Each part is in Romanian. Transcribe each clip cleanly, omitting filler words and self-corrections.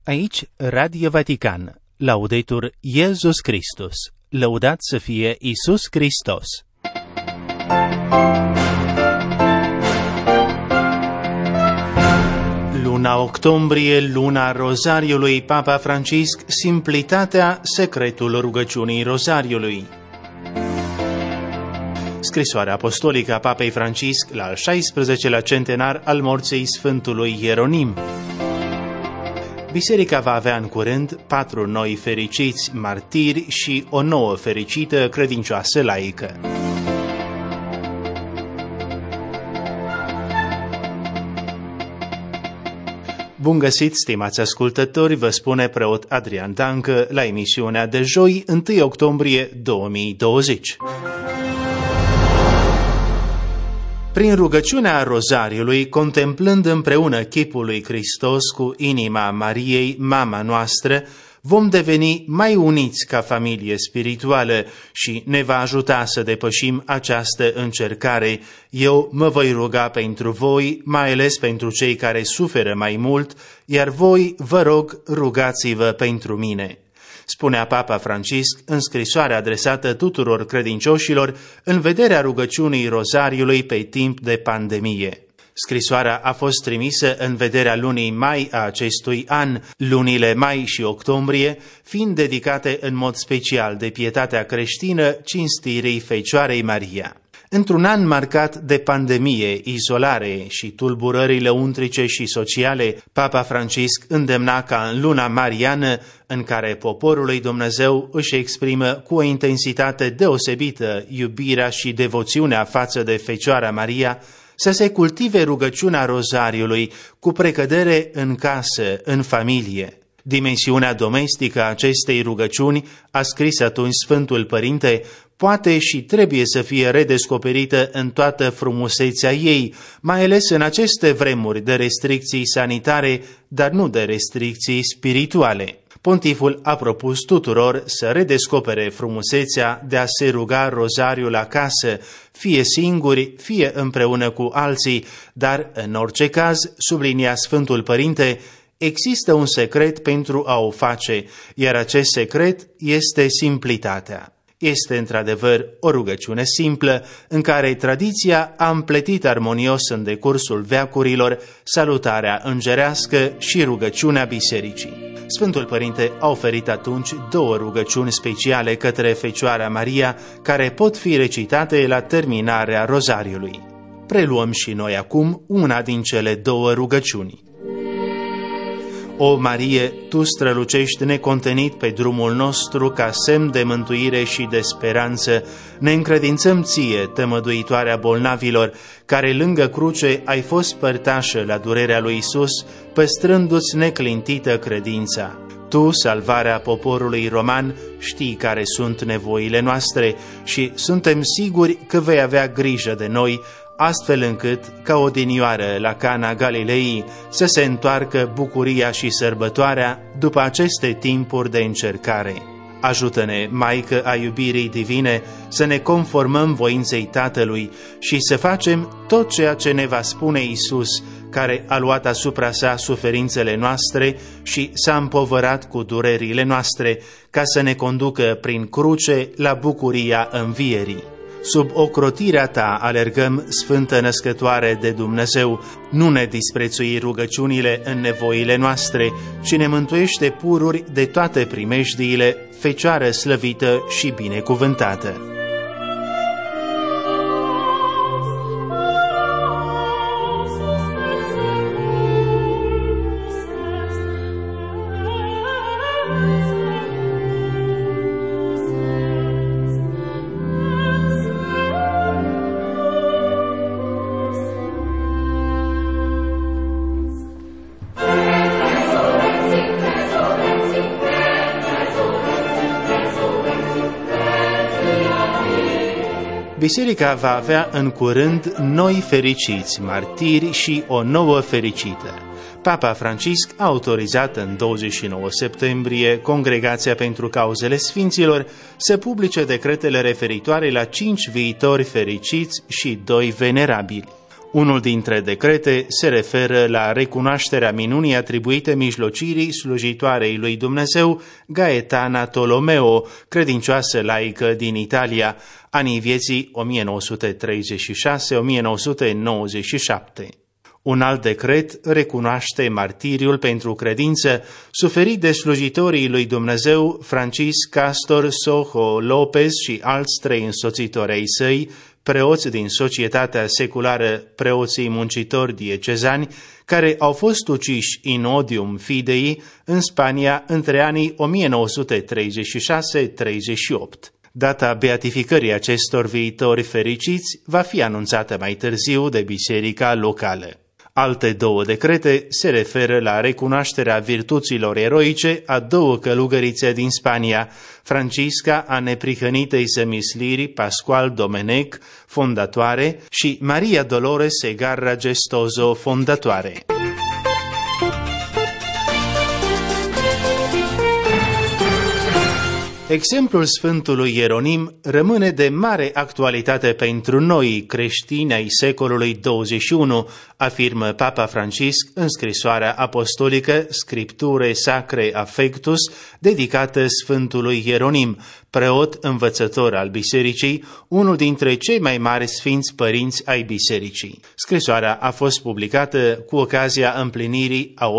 Aici, Radio Vatican, Laudetur Iesus Christus, lăudat să fie Iisus Hristos. Luna octombrie, luna Rozariului, Papa Francisc, simplitatea, secretul rugăciunii Rozariului. Scrisoarea apostolică a Papei Francisc la al 16-lea centenar al morții Sfântului Ieronim. Biserica va avea în curând 4 noi fericiți martiri și o nouă fericită credincioasă laică. Bun găsit, stimați ascultători, vă spune preot Adrian Dancă la emisiunea de joi, 1 octombrie 2020. Prin rugăciunea Rozariului, contemplând împreună chipul lui Hristos cu inima Mariei, mama noastră, vom deveni mai uniți ca familie spirituală și ne va ajuta să depășim această încercare. Eu mă voi ruga pentru voi, mai ales pentru cei care suferă mai mult, iar voi, vă rog, rugați-vă pentru mine, spunea Papa Francisc în scrisoarea adresată tuturor credincioșilor în vederea rugăciunii Rozariului pe timp de pandemie. Scrisoarea a fost trimisă în vederea lunii mai a acestui an, lunile mai și octombrie fiind dedicate în mod special de pietatea creștină cinstirii Fecioarei Maria. Într-un an marcat de pandemie, izolare și tulburări lăuntrice și sociale, Papa Francisc îndemna ca în luna mariană, în care poporul lui Dumnezeu își exprimă cu o intensitate deosebită iubirea și devoțiunea față de Fecioara Maria, să se cultive rugăciunea Rozariului cu precădere în casă, în familie. Dimensiunea domestică a acestei rugăciuni, a scris atunci Sfântul Părinte, poate și trebuie să fie redescoperită în toată frumusețea ei, mai ales în aceste vremuri de restricții sanitare, dar nu de restricții spirituale. Pontiful a propus tuturor să redescopere frumusețea de a se ruga rozariul acasă, fie singuri, fie împreună cu alții, dar în orice caz, sublinia Sfântul Părinte, există un secret pentru a o face, iar acest secret este simplitatea. Este într-adevăr o rugăciune simplă, în care tradiția a împletit armonios în decursul veacurilor salutarea îngerească și rugăciunea bisericii. Sfântul Părinte a oferit atunci 2 rugăciuni speciale către Fecioara Maria, care pot fi recitate la terminarea Rozariului. Preluăm și noi acum una din cele 2 rugăciuni. O Marie, Tu strălucești necontenit pe drumul nostru ca semn de mântuire și de speranță. Ne încredințăm Ție, tămăduitoarea bolnavilor, care lângă cruce ai fost părtașă la durerea lui Isus, păstrându-ți neclintită credința. Tu, salvarea poporului roman, știi care sunt nevoile noastre și suntem siguri că vei avea grijă de noi, astfel încât, ca odinioară la Cana Galilei, să se întoarcă bucuria și sărbătoarea după aceste timpuri de încercare. Ajută-ne, Maică a iubirii divine, să ne conformăm voinței Tatălui și să facem tot ceea ce ne va spune Isus, care a luat asupra sa suferințele noastre și s-a împovărat cu durerile noastre, ca să ne conducă prin cruce la bucuria învierii. Sub ocrotirea Ta alergăm, Sfântă Născătoare de Dumnezeu, nu ne disprețui rugăciunile în nevoile noastre, ci ne mântuiește pururi de toate primejdiile, Fecioară slăvită și binecuvântată. Biserica va avea în curând noi fericiți martiri și o nouă fericită. Papa Francisc a autorizat în 29 septembrie Congregația pentru Cauzele Sfinților să publice decretele referitoare la 5 viitori fericiți și 2 venerabili. Unul dintre decrete se referă la recunoașterea minunii atribuite mijlocirii slujitoarei lui Dumnezeu, Gaetana Tolomeo, credincioasă laică din Italia, anii vieții 1936-1997. Un alt decret recunoaște martiriul pentru credință suferit de slujitorii lui Dumnezeu Francis Castor Sojo Lopez și alți 3 însoțitori ai săi, preoți din societatea seculară Preoții Muncitori Diecezani, care au fost uciși in odium fidei în Spania între anii 1936-38. Data beatificării acestor viitori fericiți va fi anunțată mai târziu de biserica locală. Alte 2 decrete se referă la recunoașterea virtuților eroice a 2 călugărițe din Spania, Francisca a neprihănitei zămisliri Pascual Domenech, fondatoare, și Maria Dolores Segarra Gestoso, fondatoare. Exemplul Sfântului Ieronim rămâne de mare actualitate pentru noi, creștini ai secolului 21, afirmă Papa Francisc în scrisoarea apostolică Scripturae Sacrae Affectus, dedicată Sfântului Ieronim, preot învățător al bisericii, unul dintre cei mai mari sfinți părinți ai bisericii. Scrisoarea a fost publicată cu ocazia împlinirii a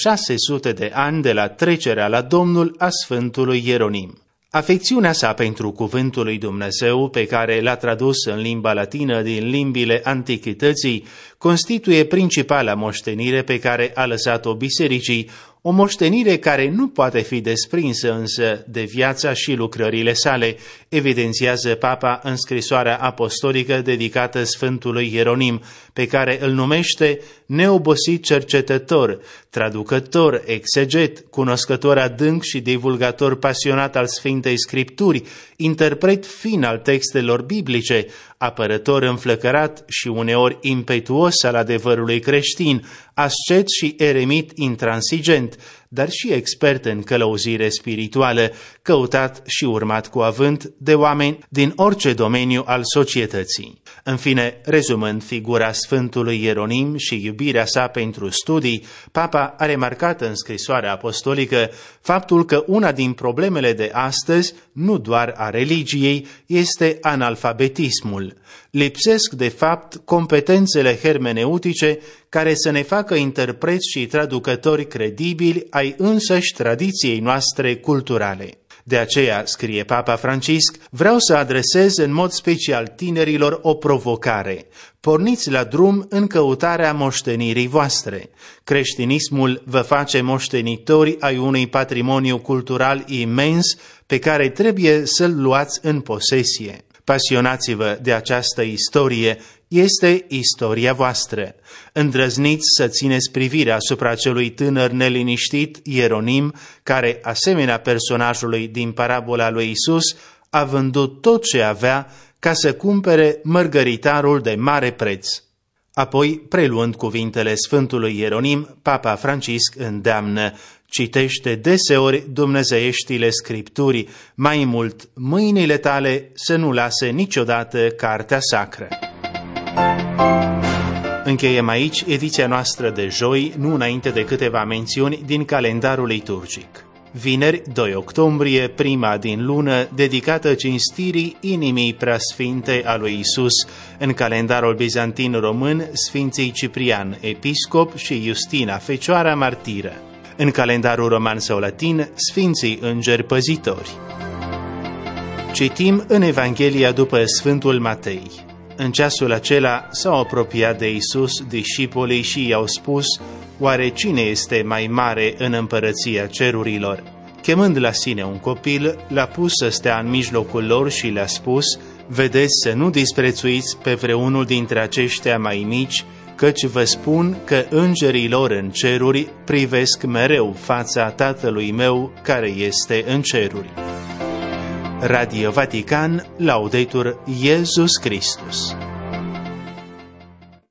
1600 de ani de la trecerea la Domnul a Sfântului Ieronim. Afecțiunea sa pentru cuvântul lui Dumnezeu, pe care l-a tradus în limba latină din limbile antichității, constituie principala moștenire pe care a lăsat-o bisericii, o moștenire care nu poate fi desprinsă însă de viața și lucrările sale, evidențiază Papa în scrisoarea apostolică dedicată Sfântului Ieronim, pe care îl numește neobosit cercetător, traducător, exeget, cunoscător adânc și divulgator pasionat al Sfintei Scripturi, interpret fin al textelor biblice, apărător înflăcărat și uneori impetuos al adevărului creștin, ascet și eremit intransigent, dar și expert în călăuzire spirituală, căutat și urmat cu avânt de oameni din orice domeniu al societății. În fine, rezumând figura Sfântului Ieronim și iubirea sa pentru studii, Papa a remarcat în scrisoarea apostolică faptul că una din problemele de astăzi, nu doar a religiei, este analfabetismul. Lipsesc, de fapt, competențele hermeneutice care să ne facă interpreți și traducători credibili ai însăși tradiției noastre culturale. De aceea, scrie Papa Francisc, vreau să adresez în mod special tinerilor o provocare. Porniți la drum în căutarea moștenirii voastre. Creștinismul vă face moștenitori ai unui patrimoniu cultural imens pe care trebuie să-l luați în posesie. Pasionați-vă de această istorie, este istoria voastră. Îndrăzniți să țineți privirea asupra celui tânăr neliniștit, Ieronim, care, asemenea personajului din parabola lui Isus, a vândut tot ce avea ca să cumpere mărgăritarul de mare preț. Apoi, preluând cuvintele Sfântului Ieronim, Papa Francisc îndeamnă: citește deseori dumnezeieștile Scripturii, mai mult, mâinile tale să nu lase niciodată cartea sacră. Încheiem aici ediția noastră de joi, nu înainte de câteva mențiuni din calendarul liturgic. Vineri, 2 octombrie, prima din lună, dedicată cinstirii inimii preasfinte a lui Isus, în calendarul bizantin român, Sfinții Ciprian, episcop, și Justina, Fecioara martiră. În calendarul roman sau latin, Sfinții Îngeri Păzitori. Citim în Evanghelia după Sfântul Matei. În ceasul acela s-au apropiat de Isus discipolii și i-au spus: oare cine este mai mare în împărăția cerurilor? Chemând la sine un copil, l-a pus să stea în mijlocul lor și le-a spus: vedeți să nu disprețuiți pe vreunul dintre aceștia mai mici, căci vă spun că îngerii lor în ceruri privesc mereu fața Tatălui meu care este în ceruri. Radio Vatican, Laudetur Iesus Christus.